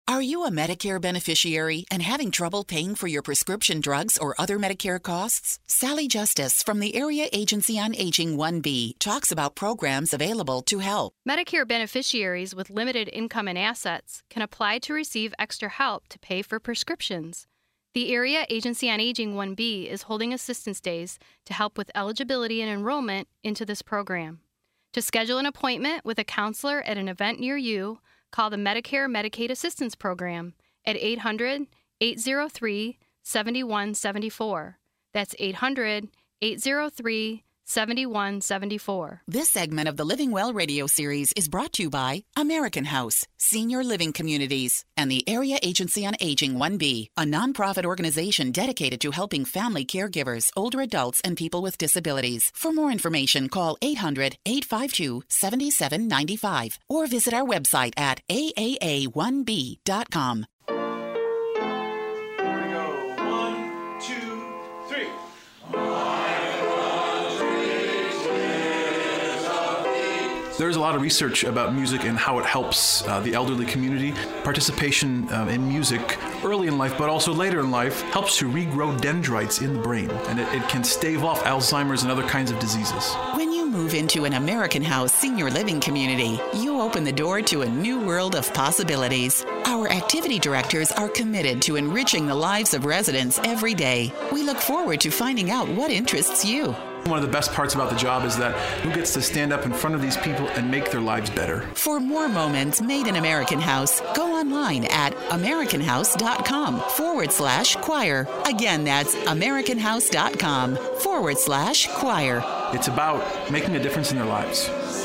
Are you a Medicare beneficiary and having trouble paying for your prescription drugs or other Medicare costs? Sally Justice from the Area Agency on Aging 1B talks about programs available to help. Medicare beneficiaries with limited income and assets can apply to receive extra help to pay for prescriptions. The Area Agency on Aging 1B is holding assistance days to help with eligibility and enrollment into this program. To schedule an appointment with a counselor at an event near you, call the Medicare Medicaid Assistance Program at 800-803-7174. That's 800-803-7174. This segment of the Living Well radio series is brought to you by American House, Senior Living Communities, and the Area Agency on Aging 1B, a nonprofit organization dedicated to helping family caregivers, older adults, and people with disabilities. For more information, call 800-852-7795 or visit our website at aaa1b.com. There's a lot of research about music and how it helps the elderly community. Participation in music early in life, but also later in life, helps to regrow dendrites in the brain, and it can stave off Alzheimer's and other kinds of diseases. When you move into an American House Senior Living community, you open the door to a new world of possibilities. Our activity directors are committed to enriching the lives of residents every day. We look forward to finding out what interests you. One of the best parts about the job is that who gets to stand up in front of these people and make their lives better. For more moments made in American House, go online at americanhouse.com/choir. Again, that's americanhouse.com/choir. It's about making a difference in their lives.